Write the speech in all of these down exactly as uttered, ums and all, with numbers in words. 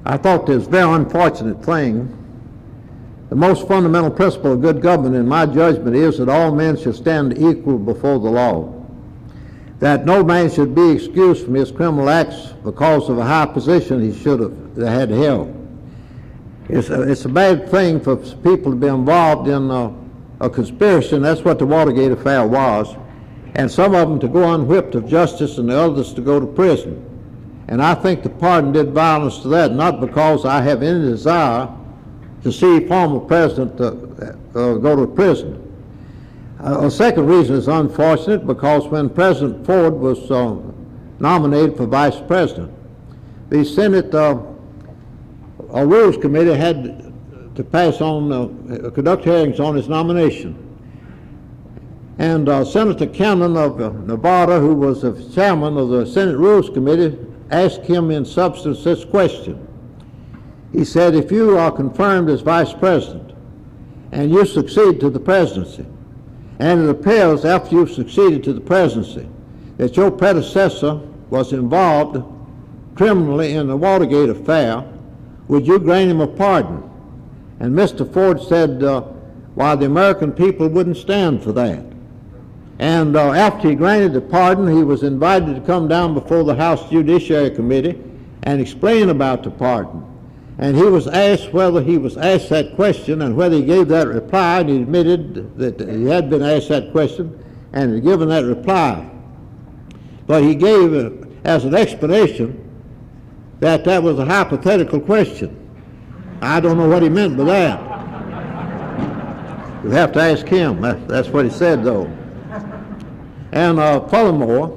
I thought this very unfortunate thing. The most fundamental principle of good government, in my judgment, is that all men should stand equal before the law. That no man should be excused from his criminal acts because of a high position he should have had held. It's a, it's a bad thing for people to be involved in a, a conspiracy, and that's what the Watergate affair was, and some of them to go unwhipped of justice and the others to go to prison. And I think the pardon did violence to that, not because I have any desire to see former president uh, uh, go to prison. Uh, a second reason is unfortunate because when President Ford was uh, nominated for vice president, the Senate uh, uh, Rules Committee had to pass on, uh, conduct hearings on his nomination. And uh, Senator Cannon of uh, Nevada, who was the chairman of the Senate Rules Committee, asked him in substance this question. He said, if you are confirmed as vice president and you succeed to the presidency, and it appears after you've succeeded to the presidency that your predecessor was involved criminally in the Watergate affair, would you grant him a pardon? And Mister Ford said, uh, why, the American people wouldn't stand for that. And uh, after he granted the pardon, he was invited to come down before the House Judiciary Committee and explain about the pardon. And he was asked whether he was asked that question and whether he gave that reply, and he admitted that he had been asked that question and had given that reply. But he gave uh, as an explanation that that was a hypothetical question. I don't know what he meant by that. You'll have to ask him. That, that's what he said, though. And uh, furthermore,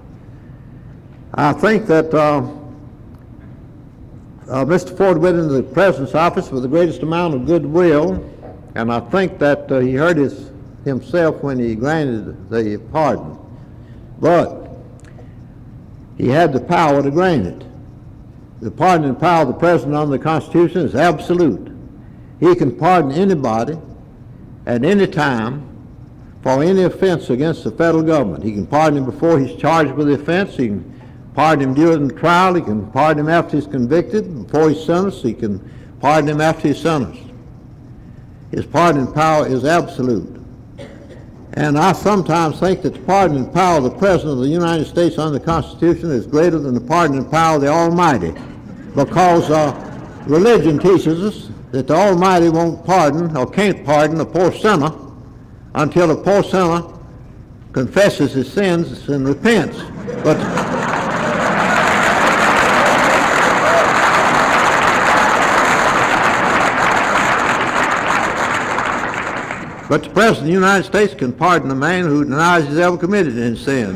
I think that uh, Uh, Mister Ford went into the president's office with the greatest amount of goodwill, and I think that uh, he hurt his, himself when he granted the pardon. But he had the power to grant it. The pardoning power of the president under the Constitution is absolute. He can pardon anybody at any time for any offense against the federal government. He can pardon him before he's charged with the offense. He can pardon him during the trial. He can pardon him after he's convicted. Before he's sentenced, he can pardon him after he's sentenced. His pardoning power is absolute. And I sometimes think that the pardoning power of the President of the United States under the Constitution is greater than the pardoning power of the Almighty, because uh, religion teaches us that the Almighty won't pardon or can't pardon a poor sinner until the poor sinner confesses his sins and repents. But But the President of the United States can pardon a man who denies he's ever committed any sins.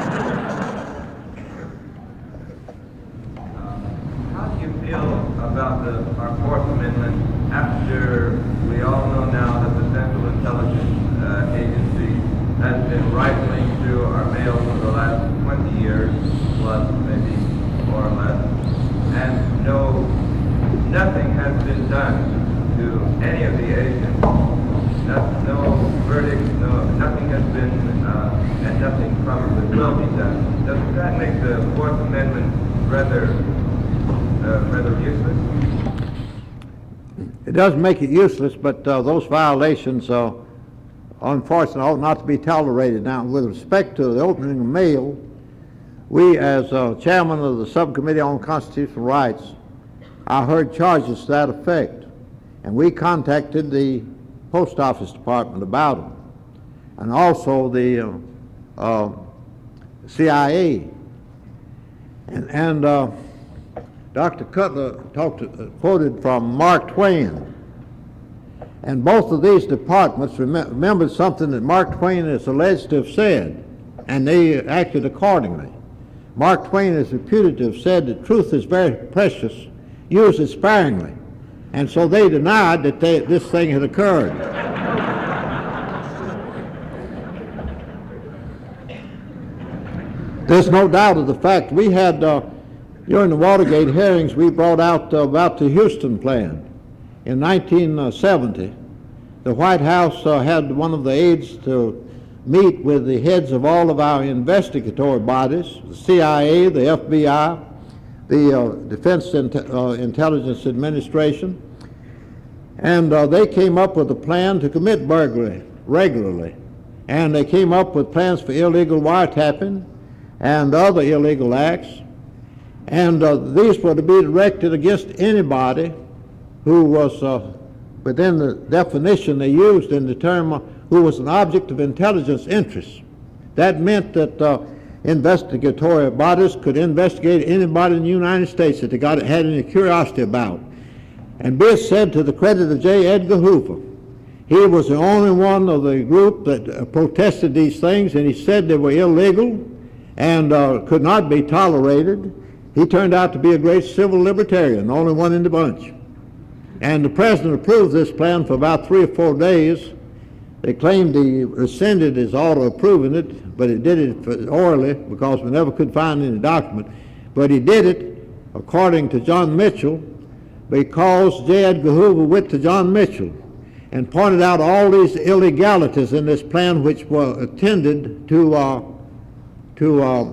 How do you feel about the, our Fourth Amendment after we all know now that the Central Intelligence uh, Agency has been rifling through our mail for the last twenty years, plus maybe more or less, and no, nothing has been done to any of the agents? No, no verdict, no, nothing has been, uh, and nothing probably will be done. Doesn't that make the Fourth Amendment rather, uh, rather useless? It doesn't make it useless, but uh, those violations, uh, unfortunately, ought not to be tolerated. Now, with respect to the opening of mail, we, as uh, chairman of the Subcommittee on Constitutional Rights, I heard charges to that effect, and we contacted the Post Office Department about them, and also the uh, uh, C I A. And, and uh, Doctor Cutler talked, uh, quoted from Mark Twain. And both of these departments rem remembered something that Mark Twain is alleged to have said, and they acted accordingly. Mark Twain is reputed to have said that truth is very precious, use it sparingly. And so they denied that they, this thing had occurred. There's no doubt of the fact. We had, uh, during the Watergate hearings, we brought out uh, about the Houston plan. In nineteen seventy, the White House uh, had one of the aides to meet with the heads of all of our investigatory bodies, the C I A, the F B I, the uh, Defense Int- uh, Intelligence Administration, and uh, they came up with a plan to commit burglary regularly. And they came up with plans for illegal wiretapping and other illegal acts. And uh, these were to be directed against anybody who was uh, within the definition they used in the term uh, who was an object of intelligence interest. That meant that uh, investigatory bodies could investigate anybody in the United States that they got, had any curiosity about. And be it said to the credit of J. Edgar Hoover, he was the only one of the group that uh, protested these things, and he said they were illegal and uh, could not be tolerated. He turned out to be a great civil libertarian, the only one in the bunch. And the president approved this plan for about three or four days. They claimed he rescinded his order approving it, but he did it orally because we never could find any document. But he did it, according to John Mitchell, because J. Edgar Hoover went to John Mitchell and pointed out all these illegalities in this plan which were intended to uh, to uh,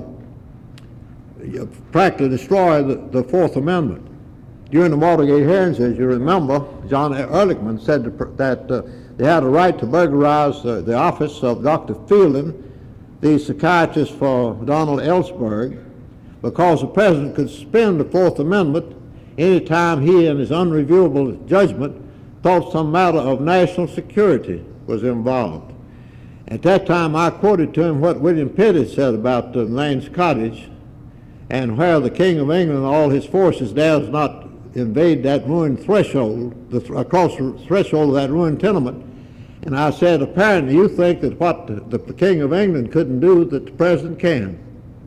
practically destroy the, the Fourth Amendment. During the Watergate hearings, as you remember, John Ehrlichman said that uh, they had a right to burglarize uh, the office of Doctor Fielding, the psychiatrist for Donald Ellsberg, because the president could suspend the Fourth Amendment anytime he, in his unreviewable judgment, thought some matter of national security was involved. At that time, I quoted to him what William Pitt had said about uh, Lane's Cottage, and where the King of England and all his forces dares not invade that ruined threshold, the th across the threshold of that ruined tenement. And I said, apparently you think that what the, the King of England couldn't do, that the President can.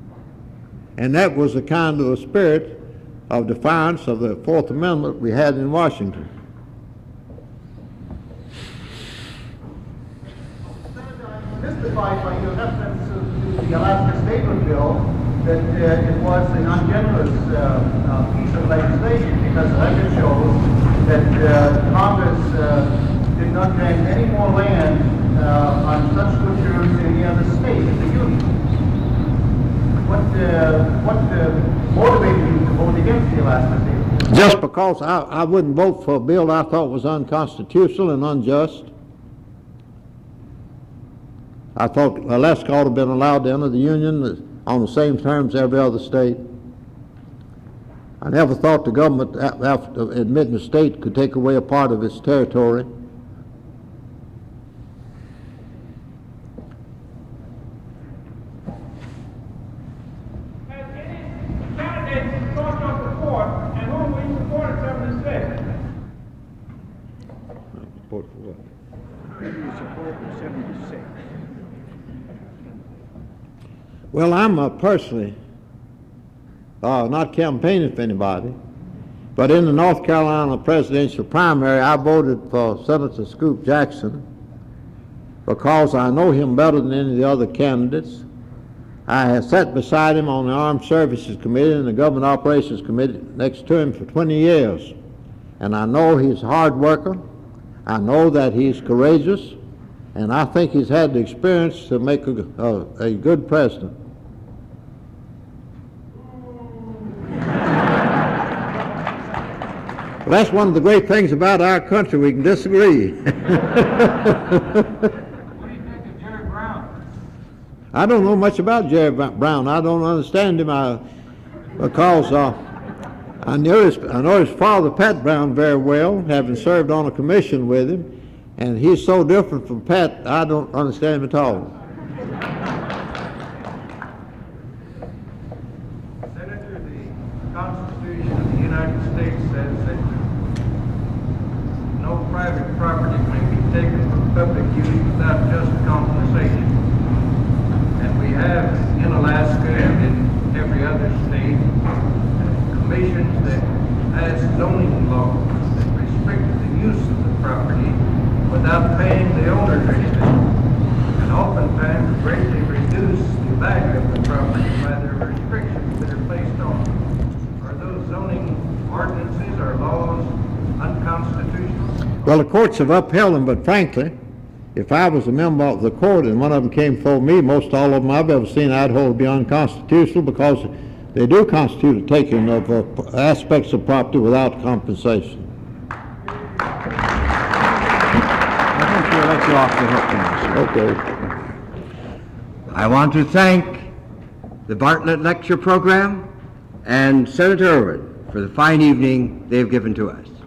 And that was the kind of a spirit of defiance of the Fourth Amendment we had in Washington. Mystified by your reference to the Alaska Statehood Bill that uh, it was an ungenerous uh, uh, piece of legislation, because the record shows that uh, Congress uh, did not grant any more land uh, on such good terms in any other state in the Union. What, uh, what uh, motivated you to vote against the Alaska Statehood Bill? Just because I, I wouldn't vote for a bill I thought was unconstitutional and unjust. I thought Alaska ought to have been allowed to enter the Union on the same terms as every other state. I never thought the government, after admitting a state, could take away a part of its territory. Has any candidates crossed off the court, and whom we supported from the state? Support for what? You support seventy-six. Well, I'm uh, personally uh, not campaigning for anybody, but in the North Carolina presidential primary, I voted for Senator Scoop Jackson because I know him better than any of the other candidates. I have sat beside him on the Armed Services Committee and the Government Operations Committee next to him for twenty years, and I know he's a hard worker. I know that he's courageous, and I think he's had the experience to make a, a, a good president. Well, that's one of the great things about our country. We can disagree. What do you think of Jerry Brown? I don't know much about Jerry Brown. I don't understand him I, because uh, I, knew his, I know his father, Pat Brown, very well, having served on a commission with him, and he's so different from Pat, I don't understand him at all. Senator, the Constitution of the United States says that no private property may be taken for public use without just compensation. And we have in Alaska and in every other state commissions that pass zoning laws that restrict the use of the property without paying the owners anything, and oftentimes greatly reduce the value of the property by the restrictions that are placed on it. Are those zoning ordinances or laws unconstitutional? Well, the courts have upheld them, but frankly, if I was a member of the court and one of them came before me, most all of them I've ever seen I'd hold to be unconstitutional, because They do constitute a taking of uh, aspects of property without compensation. I think we'll let you off the hook now, sir. Okay. I want to thank the Bartlett Lecture Program and Senator Irwin for the fine evening they've given to us.